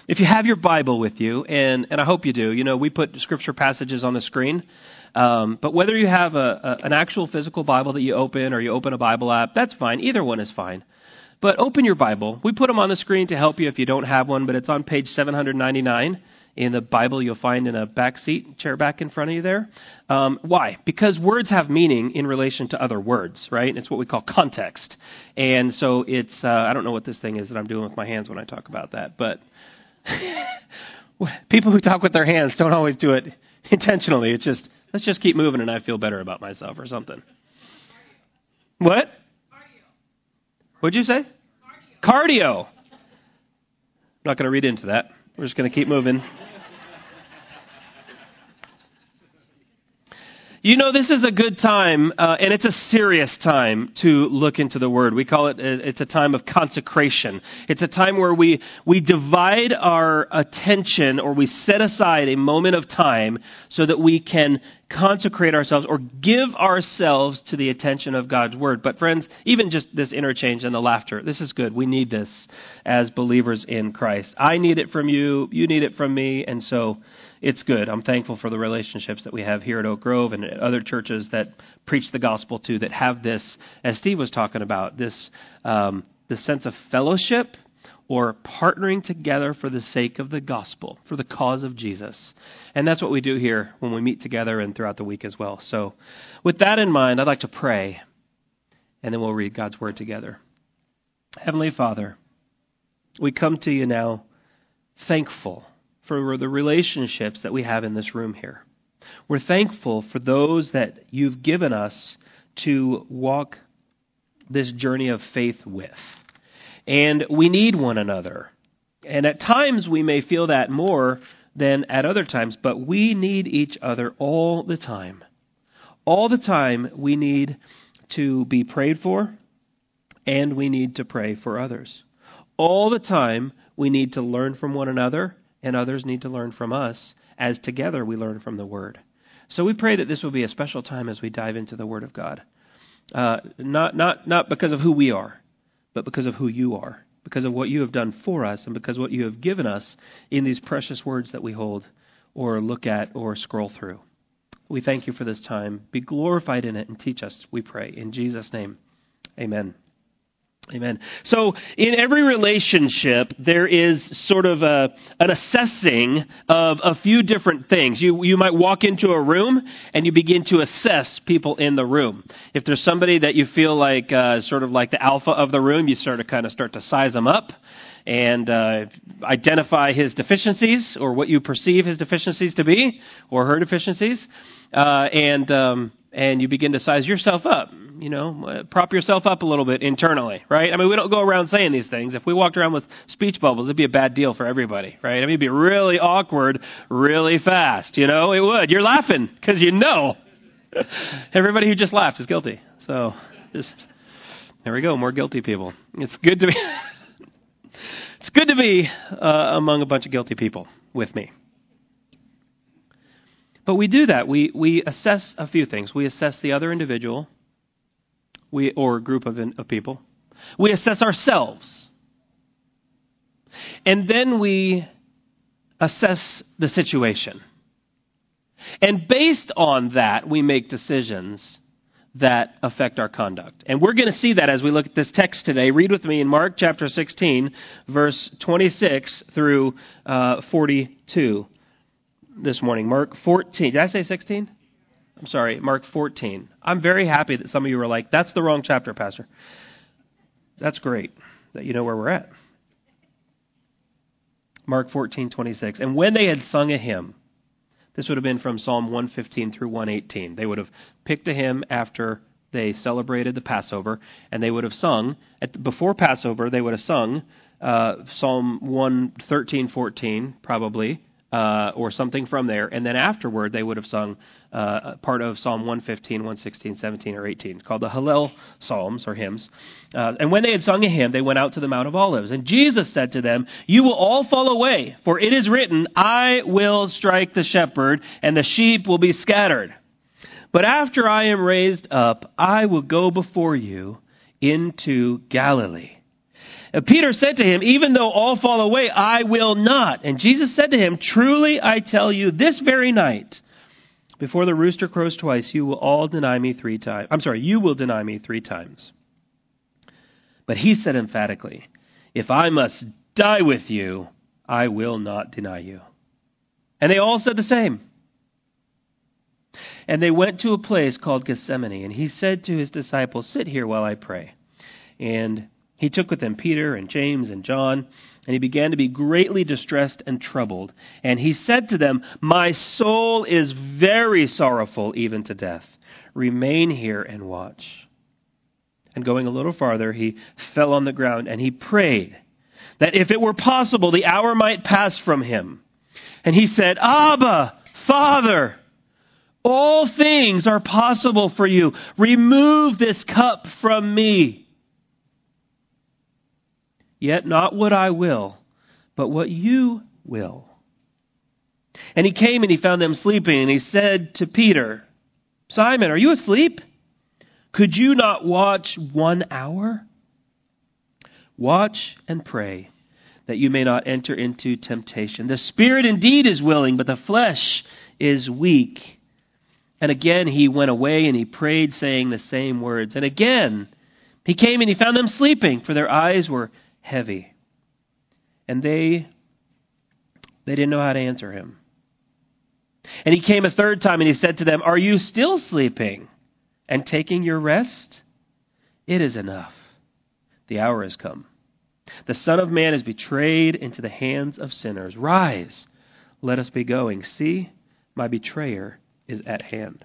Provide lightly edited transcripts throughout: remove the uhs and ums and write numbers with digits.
If you have your Bible with you, and I hope you do, we put scripture passages on the screen. But whether you have an actual physical Bible that you open or you open a Bible app, that's fine. Either one is fine. But open your Bible. We put them on the screen to help you if you don't have one, but it's on page 799 in the Bible you'll find in a back seat, chair back in front of you there. Why? Because words have meaning in relation to other words, right? It's what we call context. And so it's, I don't know what this thing is that I'm doing with my hands when I talk about that, but people who talk with their hands don't always do it intentionally. It's just, let's just keep moving and I feel better about myself or something. What? What'd you say? Cardio. I'm not going to read into that. We're just going to keep moving. This is a good time, and it's a serious time to look into the Word. We call it's a time of consecration. It's a time where we divide our attention, or we set aside a moment of time so that we can consecrate ourselves or give ourselves to the attention of God's Word. But friends, even just this interchange and the laughter, this is good. We need this as believers in Christ. I need it from you. You need it from me. And so it's good. I'm thankful for the relationships that we have here at Oak Grove and at other churches that preach the gospel too, that have this, as Steve was talking about, this sense of fellowship or partnering together for the sake of the gospel, for the cause of Jesus. And that's what we do here when we meet together and throughout the week as well. So with that in mind, I'd like to pray, and then we'll read God's Word together. Heavenly Father, we come to you now thankful for the relationships that we have in this room here. We're thankful for those that you've given us to walk this journey of faith with. And we need one another. And at times we may feel that more than at other times, but we need each other all the time. All the time we need to be prayed for, and we need to pray for others. All the time we need to learn from one another, and others need to learn from us, as together we learn from the Word. So we pray that this will be a special time as we dive into the Word of God. Not because of who we are, but because of who you are, because of what you have done for us, and because of what you have given us in these precious words that we hold or look at or scroll through. We thank you for this time. Be glorified in it and teach us, we pray. In Jesus' name, amen. Amen. So in every relationship, there is sort of an assessing of a few different things. You might walk into a room and you begin to assess people in the room. If there's somebody that you feel like sort of like the alpha of the room, you start to size them up and identify his deficiencies or what you perceive his deficiencies to be or her deficiencies. And you begin to size yourself up, prop yourself up a little bit internally, right? I mean, we don't go around saying these things. If we walked around with speech bubbles, it'd be a bad deal for everybody, right? I mean, it'd be really awkward really fast, it would. You're laughing because everybody who just laughed is guilty. So there we go, more guilty people. It's good to be among a bunch of guilty people with me. But we do that. We assess a few things. We assess the other individual, or a group of people. We assess ourselves. And then we assess the situation. And based on that, we make decisions that affect our conduct. And we're going to see that as we look at this text today. Read with me in Mark chapter 16, verse 26 through 42. This morning. Mark 14. Did I say 16? I'm sorry, Mark 14. I'm very happy that some of you were like, that's the wrong chapter, Pastor. That's great that you know where we're at. Mark 14:26. And when they had sung a hymn, this would have been from Psalm 115 through 118. They would have picked a hymn after they celebrated the Passover, and they would have sung, before Passover, they would have sung Psalm 113:14, probably, or something from there. And then afterward, they would have sung part of Psalm 115, 116, 17, or 18, called the Hallel Psalms, or hymns. And when they had sung a hymn, they went out to the Mount of Olives. And Jesus said to them, "You will all fall away, for it is written, I will strike the shepherd, and the sheep will be scattered. But after I am raised up, I will go before you into Galilee." Peter said to him, even though all fall away, I will not. And Jesus said to him, truly I tell you, this very night, before the rooster crows twice, you will all deny me 3 times. You will deny me 3 times. But he said emphatically, if I must die with you, I will not deny you. And they all said the same. And they went to a place called Gethsemane, and he said to his disciples, sit here while I pray. And he took with him Peter and James and John, and he began to be greatly distressed and troubled. And he said to them, my soul is very sorrowful, even to death. Remain here and watch. And going a little farther, he fell on the ground, and he prayed that if it were possible, the hour might pass from him. And he said, Abba, Father, all things are possible for you. Remove this cup from me. Yet not what I will, but what you will. And he came and he found them sleeping, and he said to Peter, Simon, are you asleep? Could you not watch 1 hour? Watch and pray, that you may not enter into temptation. The spirit indeed is willing, but the flesh is weak. And again he went away and he prayed, saying the same words. And again he came and he found them sleeping, for their eyes were heavy. And they didn't know how to answer him. And he came a 3rd time and he said to them, are you still sleeping and taking your rest? It is enough. The hour has come. The Son of Man is betrayed into the hands of sinners. Rise, let us be going. See, my betrayer is at hand.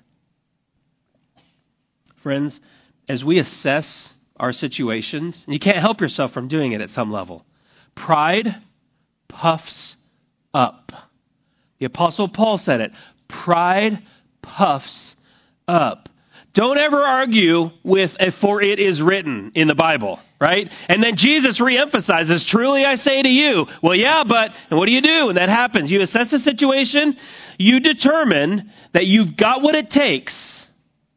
Friends, as we assess our situations, and you can't help yourself from doing it at some level, pride puffs up. The Apostle Paul said it. Pride puffs up. Don't ever argue with a for it is written in the Bible, right? And then Jesus reemphasizes, truly I say to you. Well, yeah, but, and what do you do when that happens? You assess the situation, you determine that you've got what it takes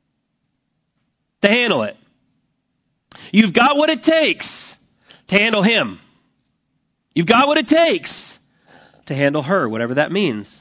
to handle it. You've got what it takes to handle him. You've got what it takes to handle her, whatever that means.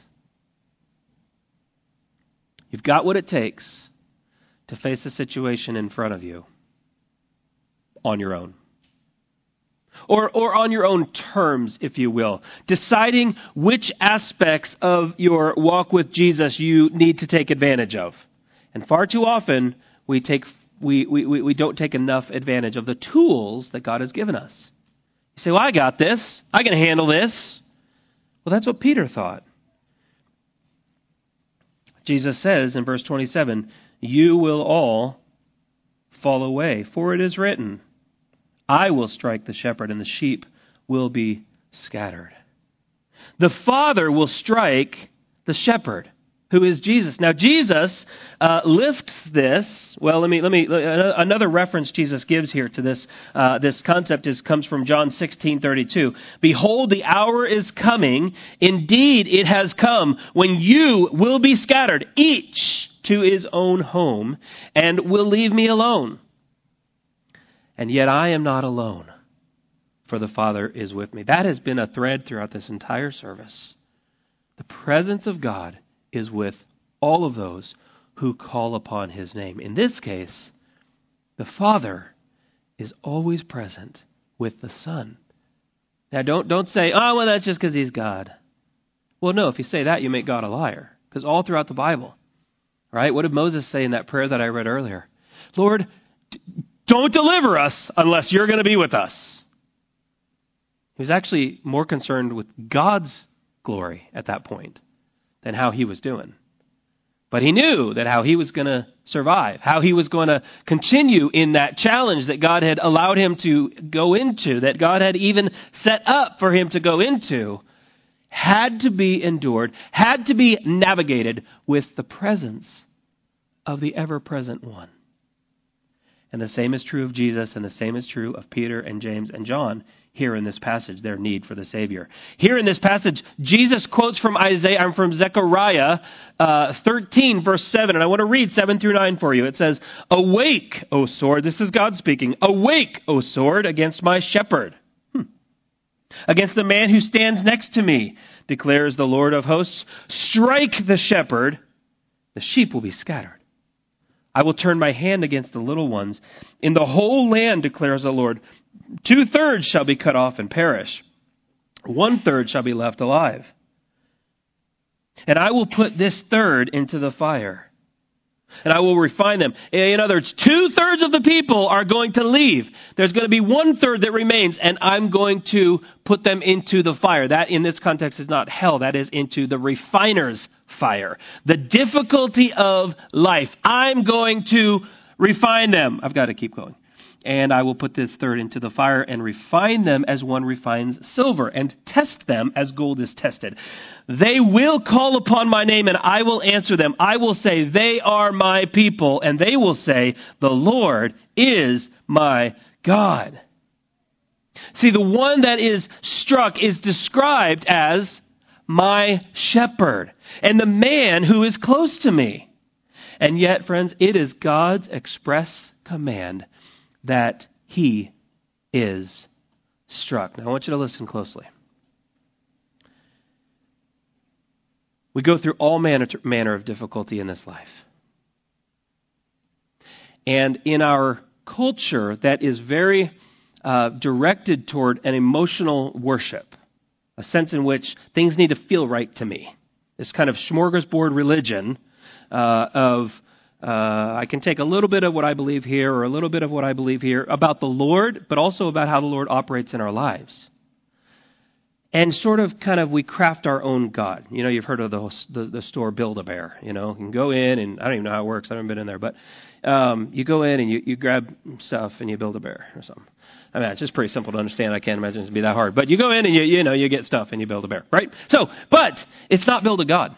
You've got what it takes to face the situation in front of you on your own. Or on your own terms, if you will. Deciding which aspects of your walk with Jesus you need to take advantage of. And far too often, we don't take enough advantage of the tools that God has given us. You say, well, I got this. I can handle this. Well, that's what Peter thought. Jesus says in verse 27, you will all fall away, for it is written, I will strike the shepherd, and the sheep will be scattered. The Father will strike the shepherd, who is Jesus. Now, Jesus lifts this. Well, another reference Jesus gives here to this concept comes from John 16:32. Behold, the hour is coming. Indeed, it has come when you will be scattered, each to his own home, and will leave me alone. And yet I am not alone, for the Father is with me. That has been a thread throughout this entire service. The presence of God is with all of those who call upon his name. In this case, the Father is always present with the Son. Now don't say, oh, well, that's just because he's God. Well, no, if you say that, you make God a liar. Because all throughout the Bible, right? What did Moses say in that prayer that I read earlier? Lord, don't deliver us unless you're going to be with us. He was actually more concerned with God's glory at that point than how he was doing. But he knew that how he was going to survive, how he was going to continue in that challenge that God had allowed him to go into, that God had even set up for him to go into, had to be endured, had to be navigated with the presence of the ever-present one. And the same is true of Jesus, and the same is true of Peter and James and John here in this passage, their need for the Savior. Here in this passage, Jesus quotes from Zechariah 13, verse 7, and I want to read 7 through 9 for you. It says, awake, O sword, this is God speaking, awake, O sword, against my shepherd. against the man who stands next to me, declares the Lord of hosts. Strike the shepherd, the sheep will be scattered. I will turn my hand against the little ones. In the whole land, declares the Lord, 2/3 shall be cut off and perish. 1/3 shall be left alive. And I will put this third into the fire, and I will refine them. In other words, 2/3 of the people are going to leave. There's going to be 1/3 that remains, and I'm going to put them into the fire. That, in this context, is not hell. That is into the refiner's fire. The difficulty of life. I'm going to refine them. I've got to keep going. And I will put this third into the fire and refine them as one refines silver and test them as gold is tested. They will call upon my name and I will answer them. I will say, they are my people. And they will say, the Lord is my God. See, the one that is struck is described as my shepherd and the man who is close to me. And yet, friends, it is God's express command that he is struck. Now, I want you to listen closely. We go through all manner of difficulty in this life. And in our culture that is very directed toward an emotional worship, a sense in which things need to feel right to me. This kind of smorgasbord religion of I can take a little bit of what I believe here or a little bit of what I believe here about the Lord, but also about how the Lord operates in our lives. And sort of kind of we craft our own God. You know, you've heard of the store Build-A-Bear. You know, you can go in and I don't even know how it works. I haven't been in there. But you go in and you grab stuff and you build a bear or something. I mean, it's just pretty simple to understand. I can't imagine it to be that hard. But you go in and you get stuff and you build a bear, right? So, but it's not build a God.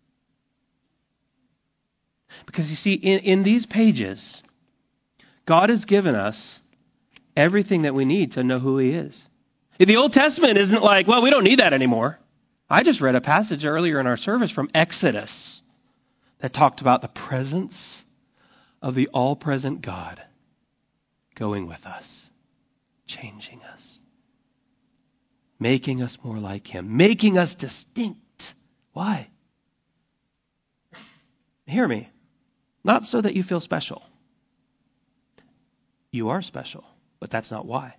Because you see, in these pages, God has given us everything that we need to know who he is. The Old Testament isn't like, well, we don't need that anymore. I just read a passage earlier in our service from Exodus that talked about the presence of the all-present God going with us, changing us, making us more like him, making us distinct. Why? Hear me. Not so that you feel special. You are special, but that's not why.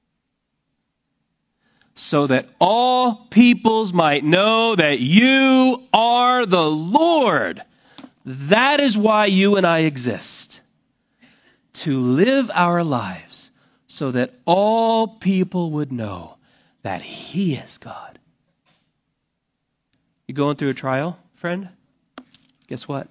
So that all peoples might know that you are the Lord. That is why you and I exist. To live our lives so that all people would know that he is God. You going through a trial, friend? Guess what?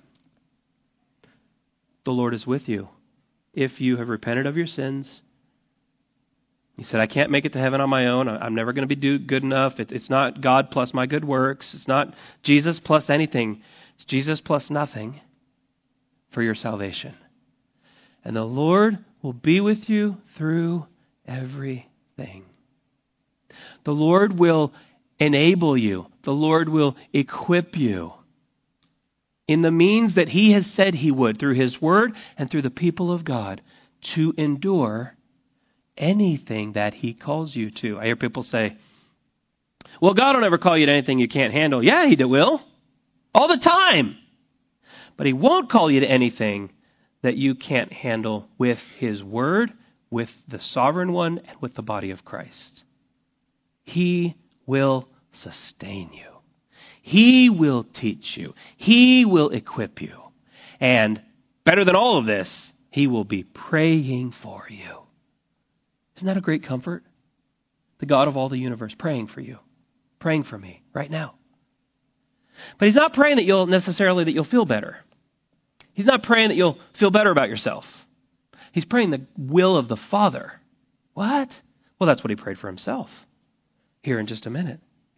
The Lord is with you. If you have repented of your sins, he said, I can't make it to heaven on my own. I'm never going to be good enough. It's not God plus my good works. It's not Jesus plus anything. It's Jesus plus nothing for your salvation. And the Lord will be with you through everything. The Lord will enable you. The Lord will equip you in the means that he has said he would, through his word and through the people of God, to endure anything that he calls you to. I hear people say, well, God will never call you to anything you can't handle. Yeah, he will. All the time. But he won't call you to anything that you can't handle with his word, with the sovereign one, and with the body of Christ. He will sustain you. He will teach you. He will equip you. And better than all of this, he will be praying for you. Isn't that a great comfort? The God of all the universe praying for you, praying for me right now. But he's not praying that you'll feel better. He's not praying that you'll feel better about yourself. He's praying the will of the Father. What? Well, that's what he prayed for himself here in just a minute.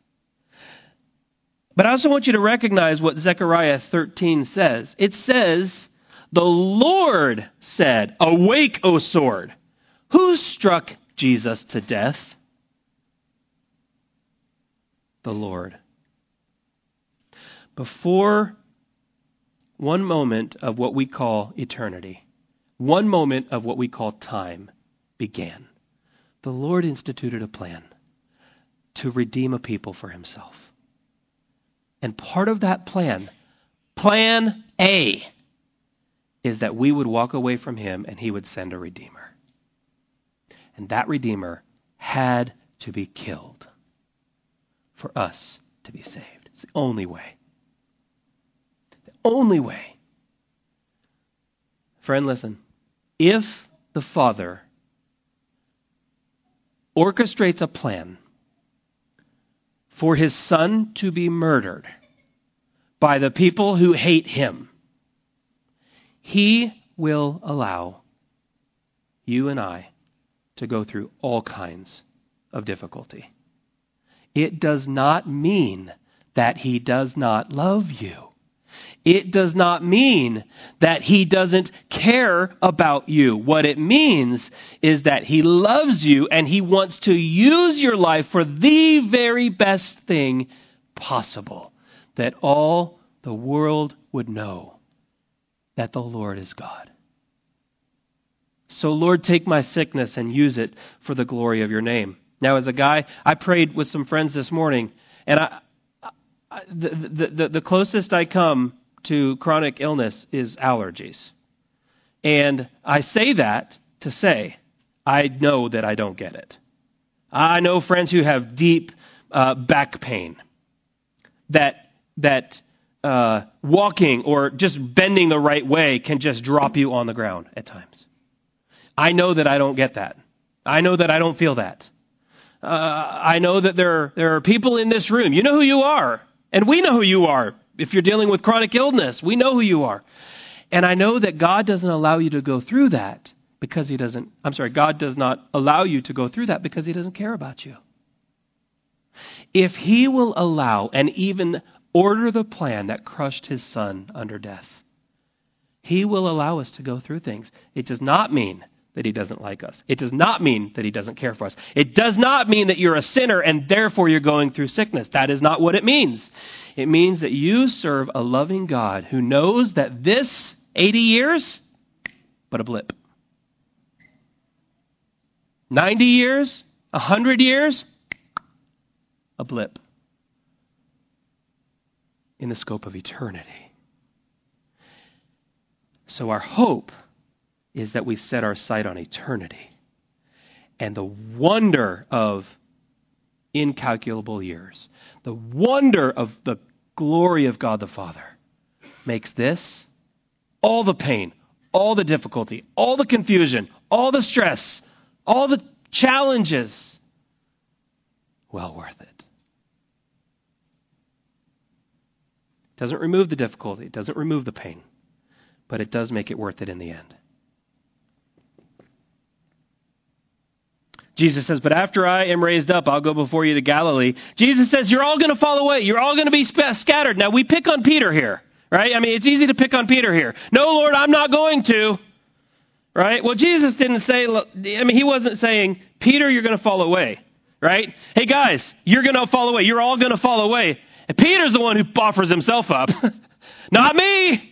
But I also want you to recognize what Zechariah 13 says. It says, the Lord said, awake, O sword. Who struck Jesus to death? The Lord. Before one moment of what we call eternity, one moment of what we call time began, the Lord instituted a plan to redeem a people for himself. And part of that plan A, is that we would walk away from him and he would send a Redeemer. And that Redeemer had to be killed for us to be saved. It's the only way. The only way. Friend, listen. If the Father orchestrates a plan for his Son to be murdered by the people who hate him, he will allow you and I to go through all kinds of difficulty. It does not mean that he does not love you. It does not mean that he doesn't care about you. What it means is that he loves you and he wants to use your life for the very best thing possible, that all the world would know that the Lord is God. So, Lord, take my sickness and use it for the glory of your name. Now, as a guy, I prayed with some friends this morning, and the closest I come to chronic illness is allergies. And I say that to say, I know that I don't get it. I know friends who have deep back pain, that walking or just bending the right way can just drop you on the ground at times. I know that I don't get that. I know that I don't feel that. I know that there are people in this room. You know who you are. And we know who you are. If you're dealing with chronic illness, we know who you are. And I know that God doesn't allow you to go through that because God does not allow you to go through that because he doesn't care about you. If he will allow and even order the plan that crushed his Son under death, he will allow us to go through things. It does not mean that he doesn't like us. It does not mean that he doesn't care for us. It does not mean that you're a sinner and therefore you're going through sickness. That is not what it means. It means that you serve a loving God who knows that this 80 years, but a blip. 90 years, 100 years, a blip in the scope of eternity. So our hope is that we set our sight on eternity and the wonder of incalculable years. The wonder of the glory of God the Father makes this, all the pain, all the difficulty, all the confusion, all the stress, all the challenges, well worth it. It doesn't remove the difficulty. It doesn't remove the pain. But it does make it worth it in the end. Jesus says, but after I am raised up, I'll go before you to Galilee. Jesus says, you're all going to fall away. You're all going to be scattered. Now, we pick on Peter here, right? I mean, it's easy to pick on Peter here. No, Lord, I'm not going to. Right? Well, Jesus didn't say, he wasn't saying, Peter, you're going to fall away. Right? Hey, guys, you're going to fall away. You're all going to fall away. And Peter's the one who offers himself up. Not me.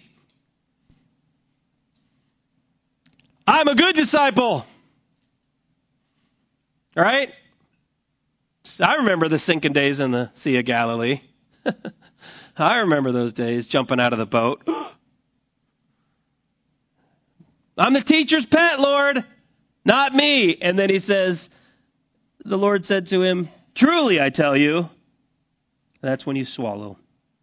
I'm a good disciple. All right? I remember the sinking days in the Sea of Galilee. I remember those days jumping out of the boat. I'm the teacher's pet, Lord, not me. And then he says, the Lord said to him, truly I tell you, that's when you swallow.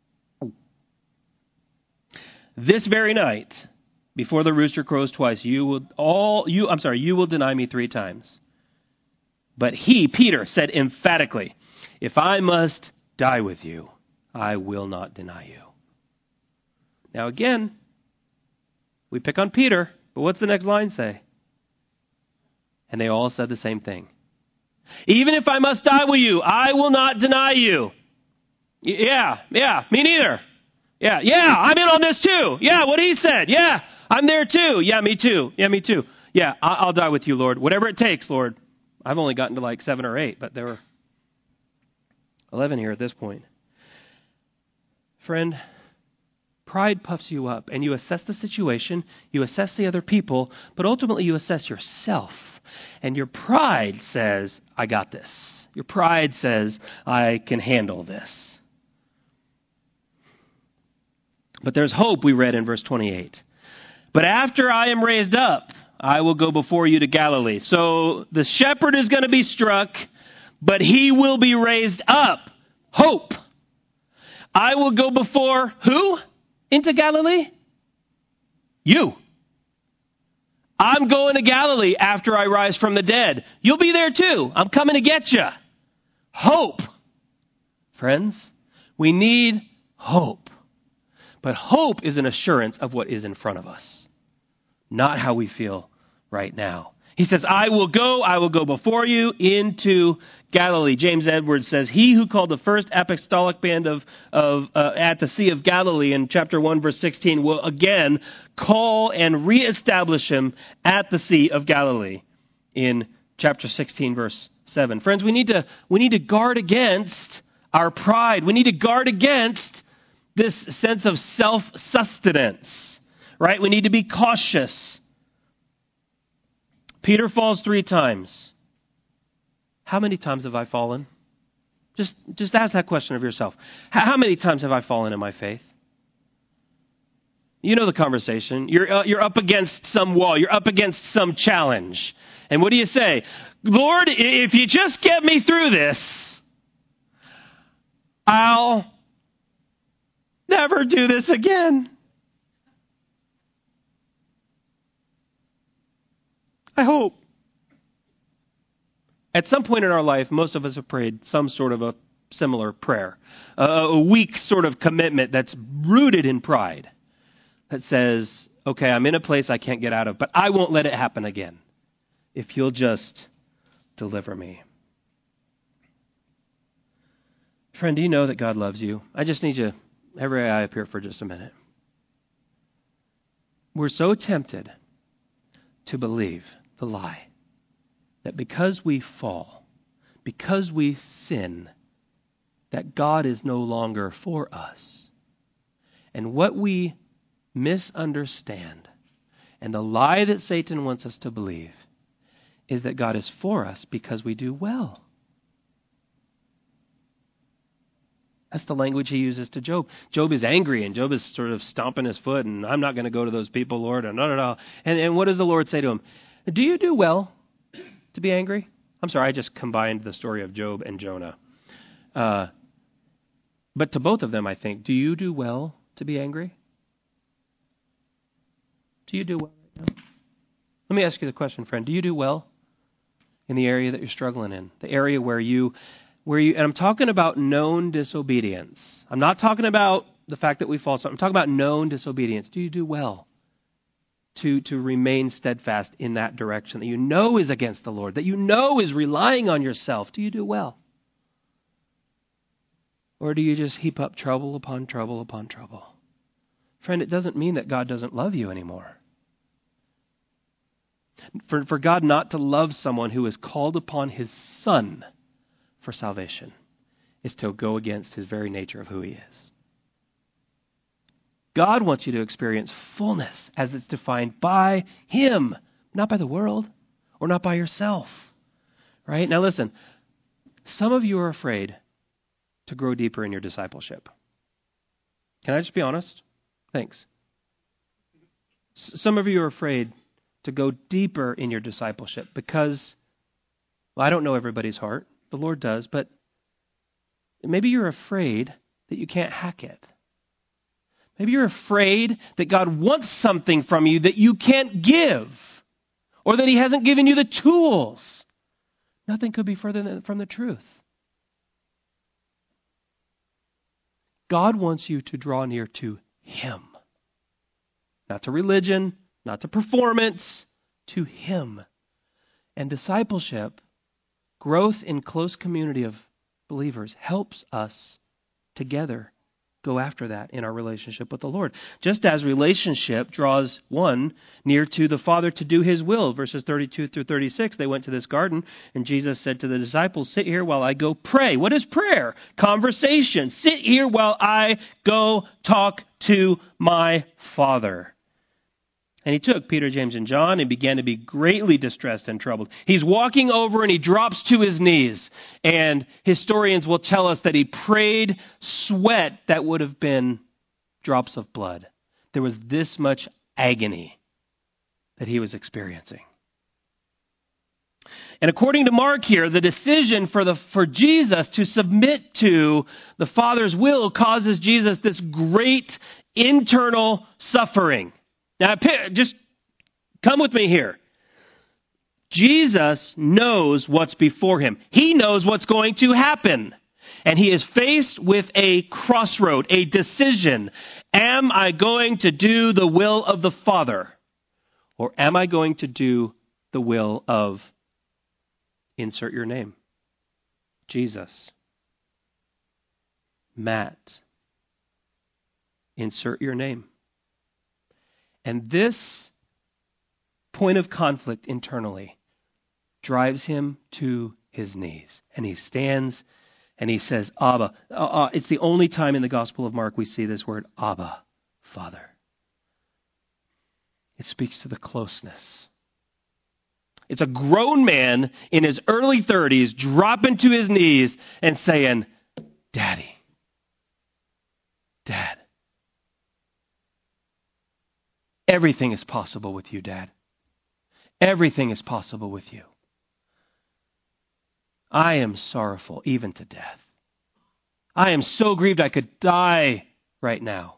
This very night, before the rooster crows twice, you will deny me 3 times. But he, Peter, said emphatically, if I must die with you, I will not deny you. Now again, we pick on Peter, but what's the next line say? And they all said the same thing. Even if I must die with you, I will not deny you. Yeah, me neither. Yeah, I'm in on this too. Yeah, what he said. Yeah, I'm there too. Yeah, me too. Yeah, I'll die with you, Lord. Whatever it takes, Lord. I've only gotten to like 7 or 8, but there were 11 here at this point. Friend, Pride puffs you up, and you assess the situation, you assess the other people, but ultimately you assess yourself. And your pride says, I got this. Your pride says, I can handle this. But there's hope, we read in verse 28. But after I am raised up, I will go before you to Galilee. So the shepherd is going to be struck, but he will be raised up. Hope. I will go before who? Into Galilee? You. I'm going to Galilee after I rise from the dead. You'll be there too. I'm coming to get you. Hope. Friends, we need hope. But hope is an assurance of what is in front of us, not how we feel right now. He says, I will go before you into Galilee. James Edwards says, he who called the first apostolic band at the Sea of Galilee in chapter 1, verse 16, will again call and reestablish him at the Sea of Galilee in chapter 16, verse 7. Friends, we need to guard against our pride. We need to guard against this sense of self-sustenance, right? We need to be cautious. Peter falls 3 times. How many times have I fallen? Just ask that question of yourself. How many times have I fallen in my faith? You know the conversation. You're up against some wall. You're up against some challenge. And what do you say? Lord, if you just get me through this, I'll never do this again. I hope. At some point in our life, most of us have prayed some sort of a similar prayer. A weak sort of commitment that's rooted in pride. That says, okay, I'm in a place I can't get out of, but I won't let it happen again. If you'll just deliver me. Friend, do you know that God loves you? I just need you, every eye up here for just a minute. We're so tempted to believe the lie that because we fall, because we sin, that God is no longer for us. And what we misunderstand, and the lie that Satan wants us to believe, is that God is for us because we do well. That's the language he uses to Job. Job is angry, and Job is sort of stomping his foot, and I'm not going to go to those people, Lord, and no. And what does the Lord say to him? Do you do well to be angry? I'm sorry, I just combined the story of Job and Jonah. But to both of them, I think, do you do well to be angry? Do you do well right now? Let me ask you the question, friend. Do you do well in the area that you're struggling in? The area where you, and I'm talking about known disobedience. I'm not talking about the fact that we fall short. I'm talking about known disobedience. Do you do well to remain steadfast in that direction that you know is against the Lord, that you know is relying on yourself? Do you do well? Or do you just heap up trouble upon trouble upon trouble? Friend, it doesn't mean that God doesn't love you anymore. For God not to love someone who is called upon his Son for salvation is to go against his very nature of who he is. God wants you to experience fullness as it's defined by him, not by the world or not by yourself. Right? Now listen, some of you are afraid to grow deeper in your discipleship. Can I just be honest? Thanks. Some of you are afraid to go deeper in your discipleship because, well, I don't know everybody's heart. The Lord does, but maybe you're afraid that you can't hack it. Maybe you're afraid that God wants something from you that you can't give, or that he hasn't given you the tools. Nothing could be further from the truth. God wants you to draw near to him. Not to religion, not to performance, to him. And discipleship, growth in close community of believers, helps us together go after that in our relationship with the Lord. Just as relationship draws one near to the Father to do his will. Verses 32 through 36, they went to this garden, and Jesus said to the disciples, sit here while I go pray. What is prayer? Conversation. Sit here while I go talk to my Father. And he took Peter, James, and John and began to be greatly distressed and troubled. He's walking over and he drops to his knees. And historians will tell us that he prayed sweat that would have been drops of blood. There was this much agony that he was experiencing. And according to Mark here, the decision for Jesus to submit to the Father's will causes Jesus this great internal suffering. Now, just come with me here. Jesus knows what's before him. He knows what's going to happen. And he is faced with a crossroad, a decision. Am I going to do the will of the Father? Or am I going to do the will of, insert your name, Jesus, Matt, insert your name. And this point of conflict internally drives him to his knees. And he stands and he says, Abba. It's the only time in the Gospel of Mark we see this word, Abba, Father. It speaks to the closeness. It's a grown man in his early 30s dropping to his knees and saying, Daddy, Dad. Everything is possible with you, Dad. Everything is possible with you. I am sorrowful, even to death. I am so grieved I could die right now.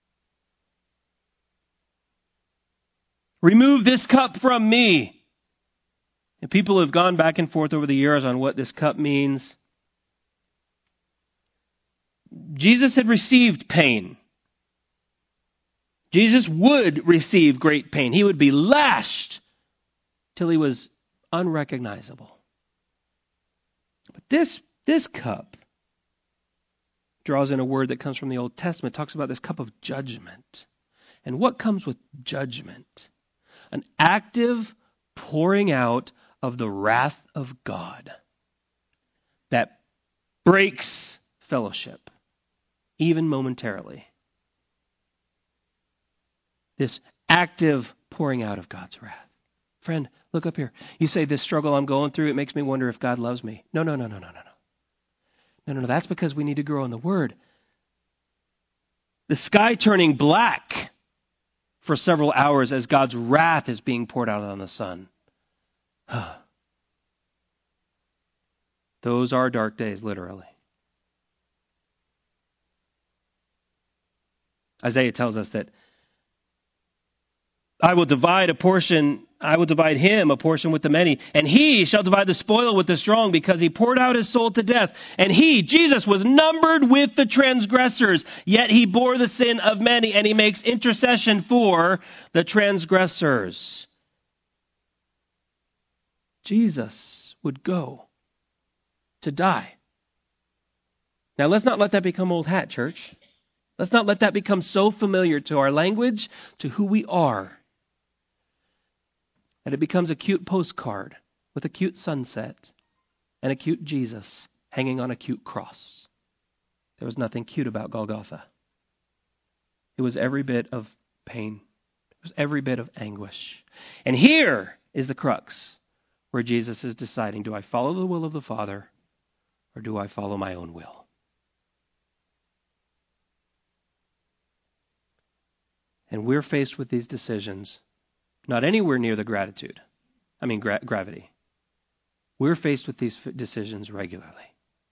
Remove this cup from me. And people have gone back and forth over the years on what this cup means. Jesus had received pain. Jesus would receive great pain. He would be lashed till he was unrecognizable. But this cup draws in a word that comes from the Old Testament. It talks about this cup of judgment. And what comes with judgment? An active pouring out of the wrath of God that breaks fellowship, even momentarily. This active pouring out of God's wrath. Friend, look up here. You say, this struggle I'm going through, it makes me wonder if God loves me. No. No, that's because we need to grow in the Word. The sky turning black for several hours as God's wrath is being poured out on the sun. Those are dark days, literally. Isaiah tells us that I will divide him a portion with the many, and he shall divide the spoil with the strong, because he poured out his soul to death. And he, Jesus, was numbered with the transgressors, yet he bore the sin of many, and he makes intercession for the transgressors. Jesus would go to die. Now, let's not let that become old hat, church. Let's not let that become so familiar to our language, to who we are, that it becomes a cute postcard with a cute sunset and a cute Jesus hanging on a cute cross. There was nothing cute about Golgotha. It was every bit of pain. It was every bit of anguish. And here is the crux where Jesus is deciding, do I follow the will of the Father or do I follow my own will? And we're faced with these decisions, not anywhere near the gravity. We're faced with these decisions regularly.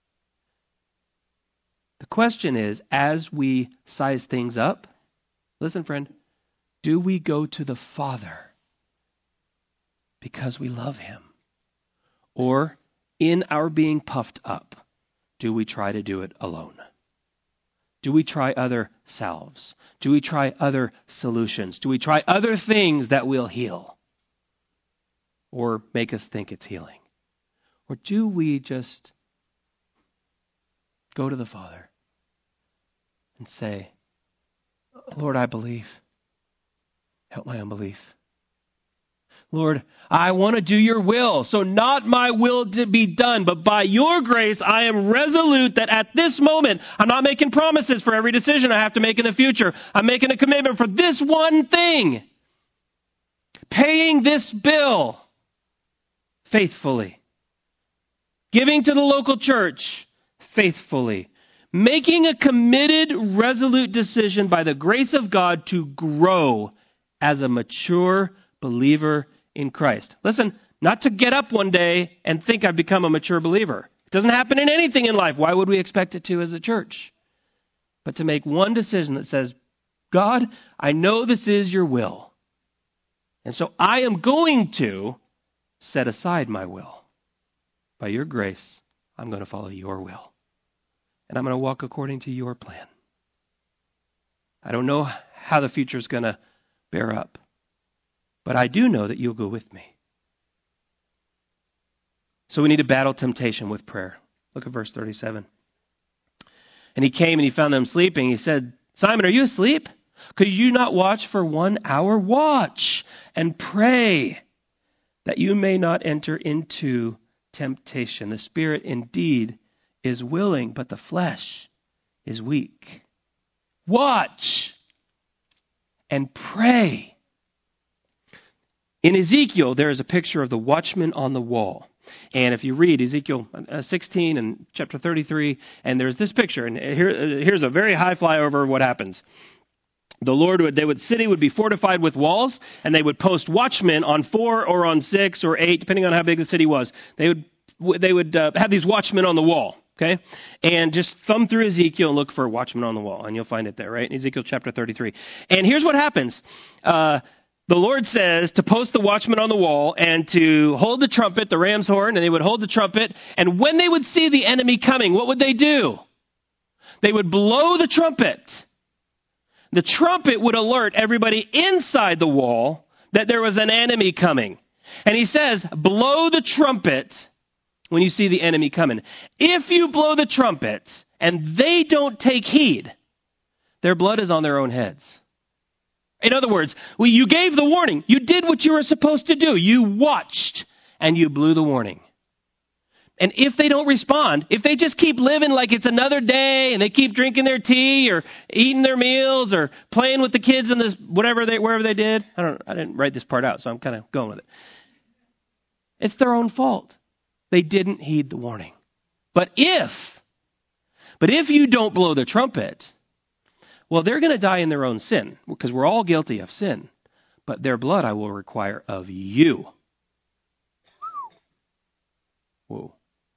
The question is, as we size things up, listen, friend, do we go to the Father because we love him? Or in our being puffed up, do we try to do it alone? Do we try other salves? Do we try other solutions? Do we try other things that will heal or make us think it's healing? Or do we just go to the Father and say, Lord, I believe. Help my unbelief. Lord, I want to do your will. So not my will to be done, but by your grace, I am resolute that at this moment, I'm not making promises for every decision I have to make in the future. I'm making a commitment for this one thing. Paying this bill faithfully. Giving to the local church faithfully. Making a committed, resolute decision by the grace of God to grow as a mature believer in Christ. Listen, not to get up one day and think I've become a mature believer. It doesn't happen in anything in life. Why would we expect it to as a church? But to make one decision that says, God, I know this is your will. And so I am going to set aside my will. By your grace, I'm going to follow your will. And I'm going to walk according to your plan. I don't know how the future is going to bear up. But I do know that you'll go with me. So we need to battle temptation with prayer. Look at verse 37. And he came and he found them sleeping. He said, Simon, are you asleep? Could you not watch for 1 hour? Watch and pray that you may not enter into temptation. The spirit indeed is willing, but the flesh is weak. Watch and pray. In Ezekiel, there is a picture of the watchman on the wall. And if you read Ezekiel 16 and chapter 33, and there's this picture, and here's a very high flyover of what happens. The city would be fortified with walls, and they would post watchmen on 4 or on 6 or 8, depending on how big the city was. They would have these watchmen on the wall, okay? And just thumb through Ezekiel and look for watchmen on the wall, and you'll find it there, right? In Ezekiel chapter 33. And here's what happens. The Lord says to post the watchman on the wall and to hold the trumpet, the ram's horn, and they would hold the trumpet. And when they would see the enemy coming, what would they do? They would blow the trumpet. The trumpet would alert everybody inside the wall that there was an enemy coming. And he says, blow the trumpet when you see the enemy coming. If you blow the trumpet and they don't take heed, their blood is on their own heads. In other words, you gave the warning. You did what you were supposed to do. You watched and you blew the warning. And if they don't respond, if they just keep living like it's another day and they keep drinking their tea or eating their meals or playing with the kids in this wherever they did. I didn't write this part out, so I'm kind of going with it. It's their own fault. They didn't heed the warning. But if you don't blow the trumpet, well, they're going to die in their own sin, because we're all guilty of sin. But their blood I will require of you. Whoa.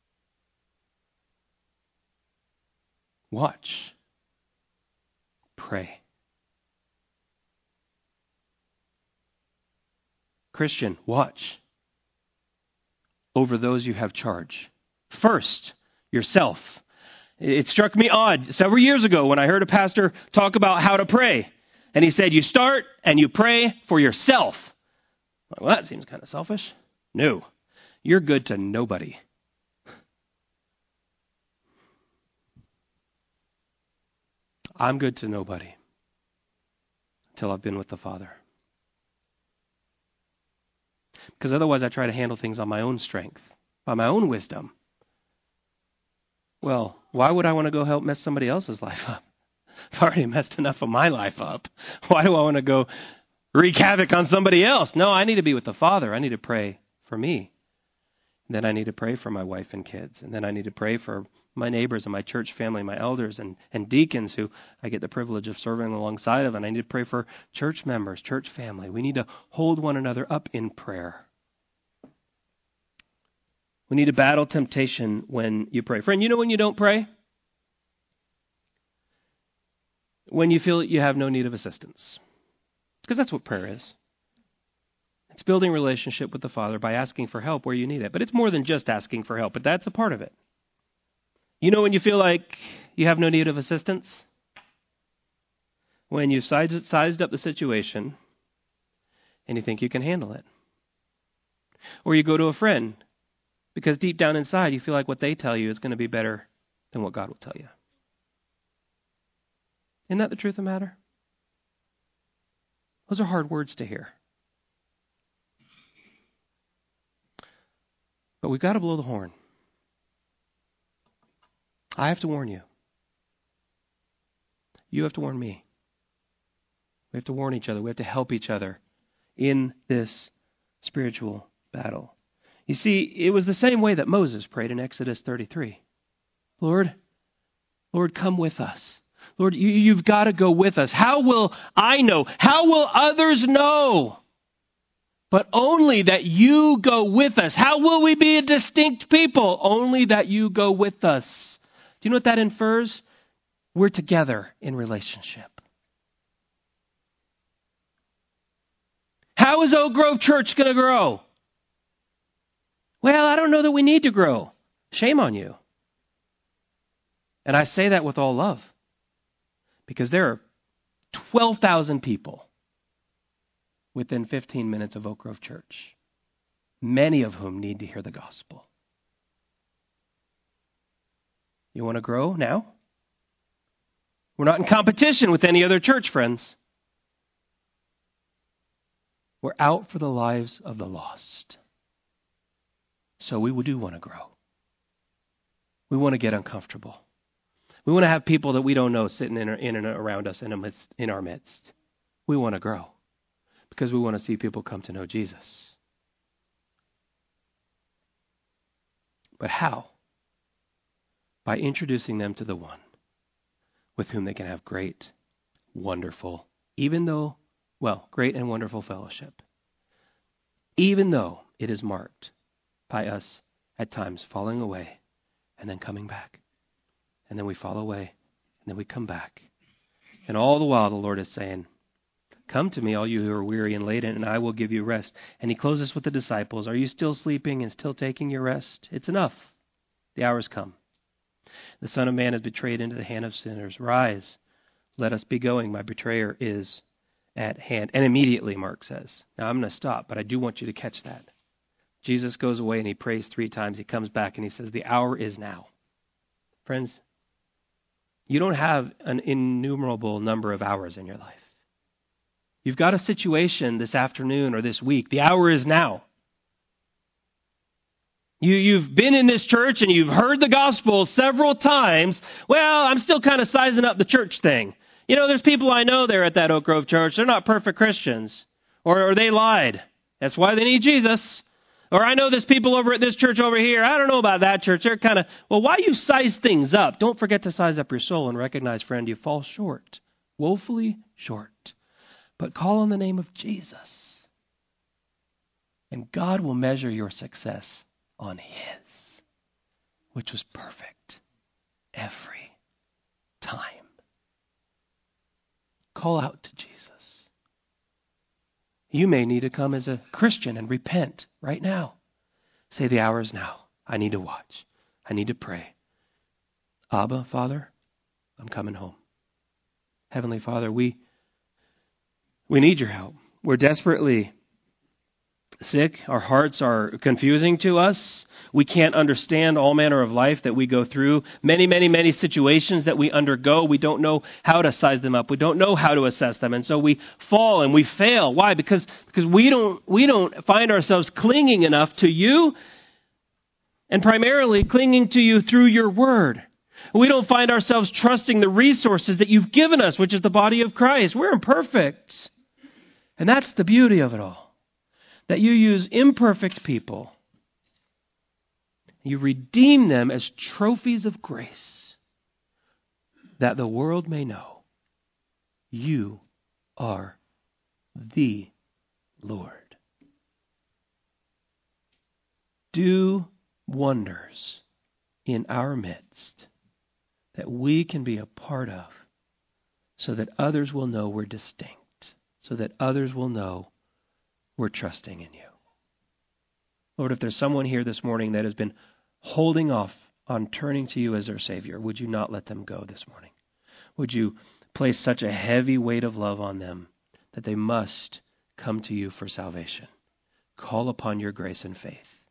Watch. Pray. Christian, watch over those you have charge. First, yourself. It struck me odd several years ago when I heard a pastor talk about how to pray. And he said, you start and you pray for yourself. Well, that seems kind of selfish. No, you're good to nobody. I'm good to nobody until I've been with the Father. Because otherwise I try to handle things on my own strength, by my own wisdom. Well, why would I want to go help mess somebody else's life up? I've already messed enough of my life up. Why do I want to go wreak havoc on somebody else? No, I need to be with the Father. I need to pray for me. And then I need to pray for my wife and kids. And then I need to pray for my neighbors and my church family, my elders and deacons who I get the privilege of serving alongside of. And I need to pray for church members, church family. We need to hold one another up in prayer. We need to battle temptation when you pray. Friend, you know when you don't pray? When you feel you have no need of assistance. Because that's what prayer is. It's building relationship with the Father by asking for help where you need it. But it's more than just asking for help, but that's a part of it. You know when you feel like you have no need of assistance? When you've sized up the situation and you think you can handle it. Or you go to a friend because deep down inside you feel like what they tell you is going to be better than what God will tell you. Isn't that the truth of the matter? Those are hard words to hear. But we've got to blow the horn. I have to warn you. You have to warn me. We have to warn each other. We have to help each other in this spiritual battle. You see, it was the same way that Moses prayed in Exodus 33. Lord, come with us. Lord, you've got to go with us. How will I know? How will others know? But only that you go with us. How will we be a distinct people? Only that you go with us. Do you know what that infers? We're together in relationship. How is Oak Grove Church going to grow? Well, I don't know that we need to grow. Shame on you. And I say that with all love. Because there are 12,000 people within 15 minutes of Oak Grove Church, many of whom need to hear the gospel. You want to grow now? We're not in competition with any other church, friends. We're out for the lives of the lost. So we do want to grow. We want to get uncomfortable. We want to have people that we don't know sitting in and around us in our midst. We want to grow because we want to see people come to know Jesus. But how? By introducing them to the one with whom they can have great, wonderful, great and wonderful fellowship. Even though it is marked by us at times falling away and then coming back. And then we fall away and then we come back. And all the while the Lord is saying, come to me, all you who are weary and laden, and I will give you rest. And he closes with the disciples. Are you still sleeping and still taking your rest? It's enough. The hour's come. The Son of Man is betrayed into the hand of sinners. Rise, let us be going. My betrayer is at hand. And immediately, Mark says. Now I'm going to stop, but I do want you to catch that. Jesus goes away and he prays 3 times. He comes back and he says, the hour is now. Friends, you don't have an innumerable number of hours in your life. You've got a situation this afternoon or this week. The hour is now. You've been in this church and you've heard the gospel several times. Well, I'm still kind of sizing up the church thing. You know, there's people I know there at that Oak Grove Church. They're not perfect Christians. Or they lied. That's why they need Jesus. Or I know there's people over at this church over here. I don't know about that church. They're kind of, well, why you size things up? Don't forget to size up your soul and recognize, friend, you fall short. Woefully short. But call on the name of Jesus. And God will measure your success on His, which was perfect every time. Call out to Jesus. You may need to come as a Christian and repent right now. Say, the hour is now. I need to watch. I need to pray. Abba, Father, I'm coming home. Heavenly Father, we need your help. We're desperately sick. Our hearts are confusing to us. We can't understand all manner of life that we go through. Many, many, many situations that we undergo. We don't know how to size them up. We don't know how to assess them. And so we fall and we fail. Why? Because we don't find ourselves clinging enough to you, and primarily clinging to you through your word. We don't find ourselves trusting the resources that you've given us, which is the body of Christ. We're imperfect. And that's the beauty of it all. That you use imperfect people. You redeem them as trophies of grace. That the world may know you are the Lord. Do wonders in our midst that we can be a part of, so that others will know we're distinct, so that others will know we're trusting in you. Lord, if there's someone here this morning that has been holding off on turning to you as their Savior, would you not let them go this morning? Would you place such a heavy weight of love on them that they must come to you for salvation? Call upon your grace and faith.